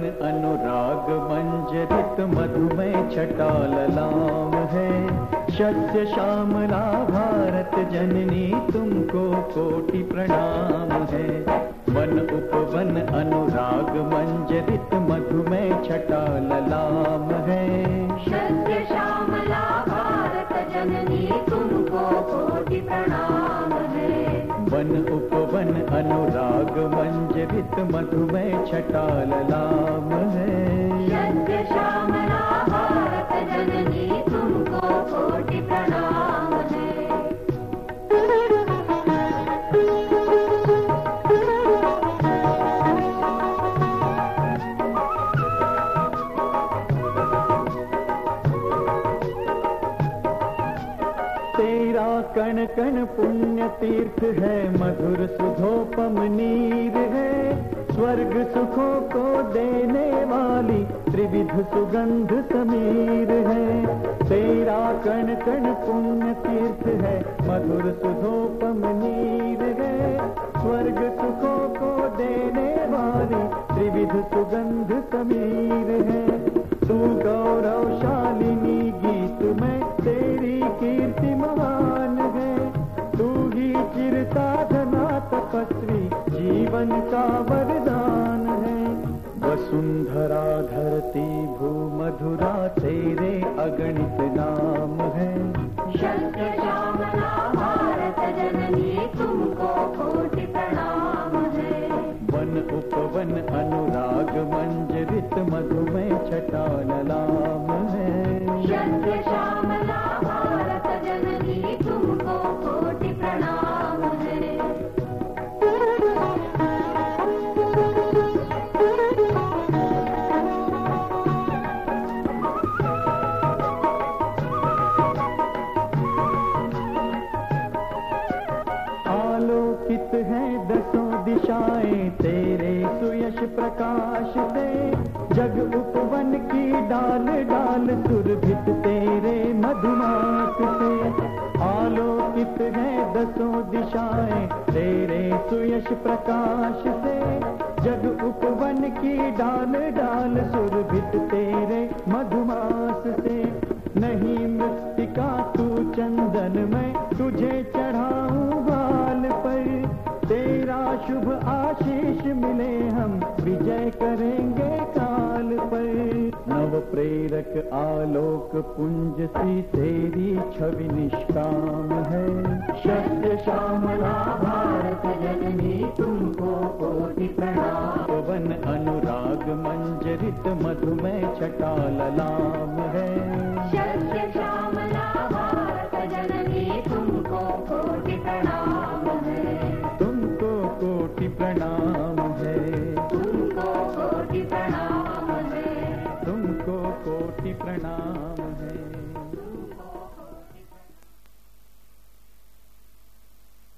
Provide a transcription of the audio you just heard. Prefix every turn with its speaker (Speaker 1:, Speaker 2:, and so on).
Speaker 1: अनुराग मंजरित मधुमय छटा ललाम है। शस्य श्यामला भारत जननी तुमको कोटि प्रणाम है। वन उपवन अनुराग मंजरित मधुमय छटा ललाम है।
Speaker 2: शस्य श्यामला भारत जननी तुमको कोटि प्रणाम है।
Speaker 1: वन उपवन अनुराग मंजरित मधुमय छटा ललाम है।
Speaker 2: शस्य श्यामला भारत जननी तुमको कोटि प्रणाम है।
Speaker 1: तेरा कण कण पुण्य तीर्थ है, मधुर सुधोपम नीर है। स्वर्ग सुखों को देने वाली त्रिविध सुगंध समीर है। तेरा कण कण पुण्य तीर्थ है, मधुर सुधोपम नीर है। स्वर्ग सुखों को देने वाली त्रिविध सुगंध समीर है। तू गौरवशालिनी गीत में तेरी कीर्ति महान है। तू ही चिर साधना तपस्वी जीवन का वरदान है। वसुंधरा धरती भू मधुरा तेरे अगणित नाम है।
Speaker 2: शस्य श्यामला भारत जननी तुमको कोटि प्रणाम है।
Speaker 1: वन उपवन अनुराग मंजरित मधुमय छटा ललाम है।
Speaker 2: शस्य श्यामला भारत जननी तुमको कोटि प्रणाम है।
Speaker 1: आलोकित है दसों दिशाएं तेरे सुयश प्रकाश से। जग उपवन की डाल डाल सुरभित तेरे मधुमास से। आलोकित है दसों दिशाएं तेरे सुयश प्रकाश से। जग उपवन की डाल डाल सुरभित तेरे मधुमास से। नहीं मृत्तिका तू चंदन में तुझे चढ़ाऊं बाल पर। तेरा शुभ आशीष मिले हम विजय करेंगे काल पर। नव प्रेरक आलोक पुंज सी तेरी छवि निष्काम है। शस्य श्यामला भारत जननी तुमको कोटि प्रणाम। वन अनुराग मंजरित मधुमय छटा ललाम है।
Speaker 2: शस्य श्यामला भारत जननी तुमको कोटि प्रणाम है।
Speaker 1: तुमको कोटि प्रणाम है।
Speaker 2: तुमको कोटि प्रणाम।